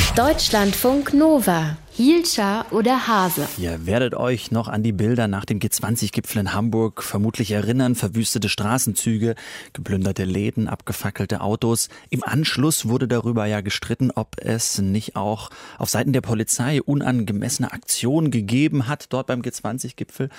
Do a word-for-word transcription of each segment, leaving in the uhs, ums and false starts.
Deutschlandfunk Nova. Hielscher oder Hase? Ihr werdet euch noch an die Bilder nach dem G zwanzig Gipfel in Hamburg vermutlich erinnern. Verwüstete Straßenzüge, geplünderte Läden, abgefackelte Autos. Im Anschluss wurde darüber ja gestritten, ob es nicht auch auf Seiten der Polizei unangemessene Aktionen gegeben hat, dort beim G zwanzig Gipfel.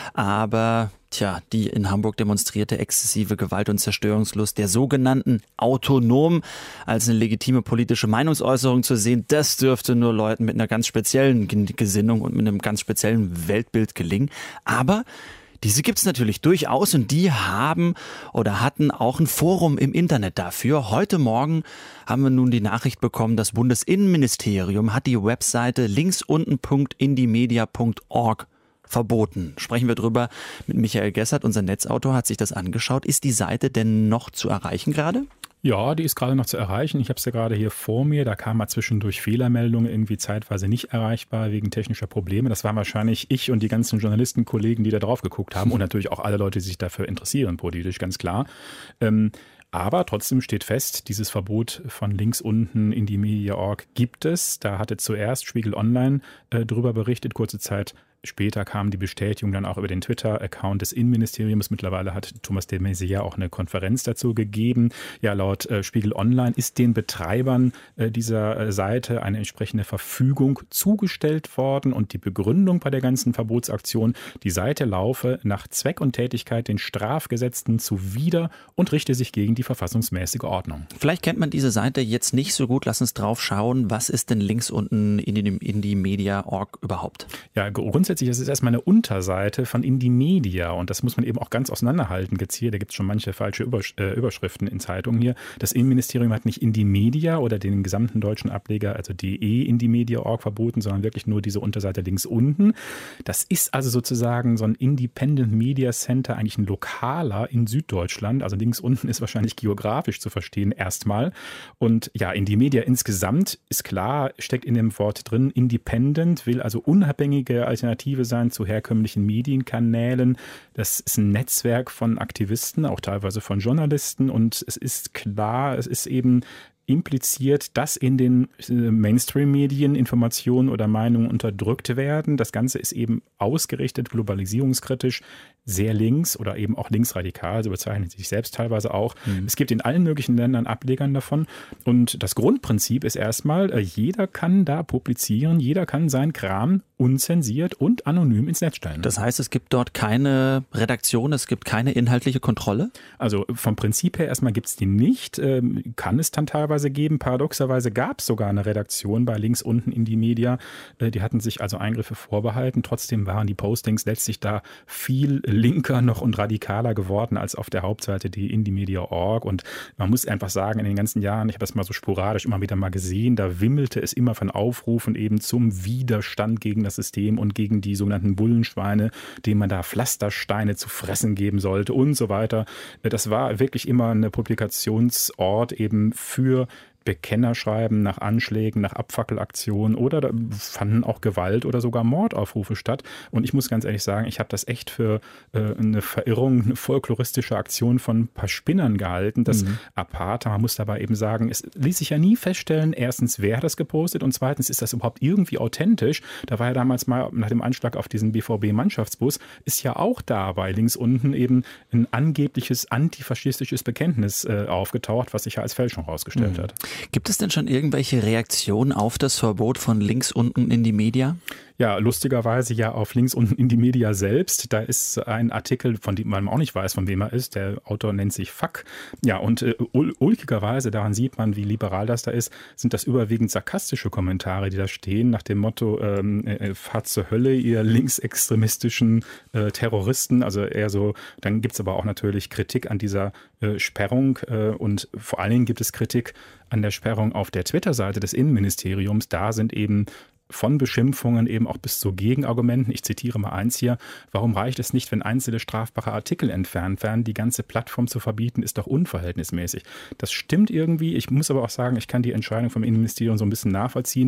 Aber tja, die in Hamburg demonstrierte exzessive Gewalt und Zerstörungslust der sogenannten Autonomen als eine legitime politische Meinungsäußerung zu sehen, das dürfte nur Leuten mit einer ganz speziellen Gesinnung und mit einem ganz speziellen Weltbild gelingen. Aber diese gibt's natürlich durchaus und die haben oder hatten auch ein Forum im Internet dafür. Heute Morgen haben wir nun die Nachricht bekommen, das Bundesinnenministerium hat die Webseite linksunten punkt indimedia punkt org verboten. Sprechen wir drüber mit Michael Gessert, unser Netzautor, hat sich das angeschaut. Ist die Seite denn noch zu erreichen gerade? Ja, die ist gerade noch zu erreichen. Ich habe es ja gerade hier vor mir. Da kam mal zwischendurch Fehlermeldungen, irgendwie zeitweise nicht erreichbar wegen technischer Probleme. Das waren wahrscheinlich ich und die ganzen Journalistenkollegen, die da drauf geguckt haben und natürlich auch alle Leute, die sich dafür interessieren, politisch, ganz klar. Ähm, Aber trotzdem steht fest, dieses Verbot von links unten in die Media punkt org gibt es. Da hatte zuerst Spiegel Online äh, drüber berichtet, kurze Zeit später kam die Bestätigung dann auch über den Twitter-Account des Innenministeriums. Mittlerweile hat Thomas de Maizière auch eine Konferenz dazu gegeben. Ja, laut äh, Spiegel Online ist den Betreibern äh, dieser äh, Seite eine entsprechende Verfügung zugestellt worden und die Begründung bei der ganzen Verbotsaktion, die Seite laufe nach Zweck und Tätigkeit den Strafgesetzen zuwider und richte sich gegen die verfassungsmäßige Ordnung. Vielleicht kennt man diese Seite jetzt nicht so gut. Lass uns drauf schauen. Was ist denn links unten in die, in die Media punkt org überhaupt? Ja, grundsätzlich Grundsätzlich ist es erstmal eine Unterseite von Indymedia und das muss man eben auch ganz auseinanderhalten jetzt hier. Da gibt es schon manche falsche Übersch- äh, Überschriften in Zeitungen hier. Das Innenministerium hat nicht Indymedia oder den gesamten deutschen Ableger, also de Indymedia punkt org verboten, sondern wirklich nur diese Unterseite links unten. Das ist also sozusagen so ein Independent Media Center, eigentlich ein lokaler in Süddeutschland. Also links unten ist wahrscheinlich geografisch zu verstehen erstmal. Und ja, Indymedia insgesamt ist klar, steckt in dem Wort drin, independent, will also unabhängige Alternativen sein zu herkömmlichen Medienkanälen. Das ist ein Netzwerk von Aktivisten, auch teilweise von Journalisten und es ist klar, es ist eben impliziert, dass in den Mainstream-Medien Informationen oder Meinungen unterdrückt werden. Das Ganze ist eben ausgerichtet, globalisierungskritisch, sehr links oder eben auch linksradikal, so bezeichnet sich selbst teilweise auch. Mhm. Es gibt in allen möglichen Ländern Ablegern davon und das Grundprinzip ist erstmal, jeder kann da publizieren, jeder kann seinen Kram unzensiert und anonym ins Netz stellen. Das heißt, es gibt dort keine Redaktion, es gibt keine inhaltliche Kontrolle? Also vom Prinzip her erstmal gibt es die nicht, kann es dann teilweise geben. Paradoxerweise gab es sogar eine Redaktion bei links unten Indymedia. Die hatten sich also Eingriffe vorbehalten. Trotzdem waren die Postings letztlich da viel linker noch und radikaler geworden als auf der Hauptseite die Indymedia punkt org. Und man muss einfach sagen, in den ganzen Jahren, ich habe das mal so sporadisch immer wieder mal gesehen, da wimmelte es immer von Aufrufen eben zum Widerstand gegen das System und gegen die sogenannten Bullenschweine, denen man da Pflastersteine zu fressen geben sollte und so weiter. Das war wirklich immer eine Publikationsort eben für Bekennerschreiben nach Anschlägen, nach Abfackelaktionen oder da fanden auch Gewalt oder sogar Mordaufrufe statt. Und ich muss ganz ehrlich sagen, ich habe das echt für äh, eine Verirrung, eine folkloristische Aktion von ein paar Spinnern gehalten. Das mhm. Aparte, man muss dabei eben sagen, es ließ sich ja nie feststellen, erstens, wer hat das gepostet und zweitens, ist das überhaupt irgendwie authentisch? Da war ja damals mal nach dem Anschlag auf diesen B V B-Mannschaftsbus, ist ja auch dabei links unten eben ein angebliches antifaschistisches Bekenntnis äh, aufgetaucht, was sich ja als Fälschung herausgestellt mhm. hat. Gibt es denn schon irgendwelche Reaktionen auf das Verbot von links unten in die Media? Ja, lustigerweise ja auf links unten in die Media selbst. Da ist ein Artikel, von dem man auch nicht weiß, von wem er ist. Der Autor nennt sich Fuck. Ja, und äh, ul- ulkigerweise, daran sieht man, wie liberal das da ist, sind das überwiegend sarkastische Kommentare, die da stehen, nach dem Motto, ähm, äh, fahrt zur Hölle, ihr linksextremistischen äh, Terroristen. Also eher so, dann gibt es aber auch natürlich Kritik an dieser äh, Sperrung äh, und vor allen Dingen gibt es Kritik an der Sperrung auf der Twitter-Seite des Innenministeriums. Da sind eben von Beschimpfungen eben auch bis zu Gegenargumenten. Ich zitiere mal eins hier. Warum reicht es nicht, wenn einzelne strafbare Artikel entfernt werden? Die ganze Plattform zu verbieten, ist doch unverhältnismäßig. Das stimmt irgendwie. Ich muss aber auch sagen, ich kann die Entscheidung vom Innenministerium so ein bisschen nachvollziehen.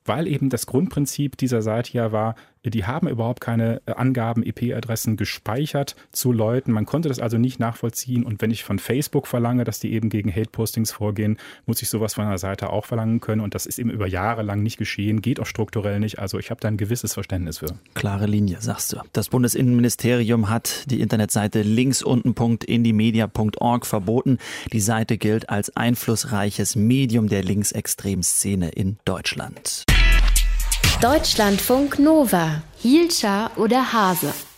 weil eben das Grundprinzip dieser Seite ja war, die haben überhaupt keine Angaben, I P-Adressen gespeichert zu Leuten. Man konnte das also nicht nachvollziehen. Und wenn ich von Facebook verlange, dass die eben gegen Hate-Postings vorgehen, muss ich sowas von einer Seite auch verlangen können. Und das ist eben über Jahre lang nicht geschehen, geht auch strukturell nicht. Also ich habe da ein gewisses Verständnis für. Klare Linie, sagst du. Das Bundesinnenministerium hat die Internetseite linksunten punkt indymedia punkt org verboten. Die Seite gilt als einflussreiches Medium der linksextremen Szene in Deutschland. Deutschlandfunk Nova, Hielscher oder Hase.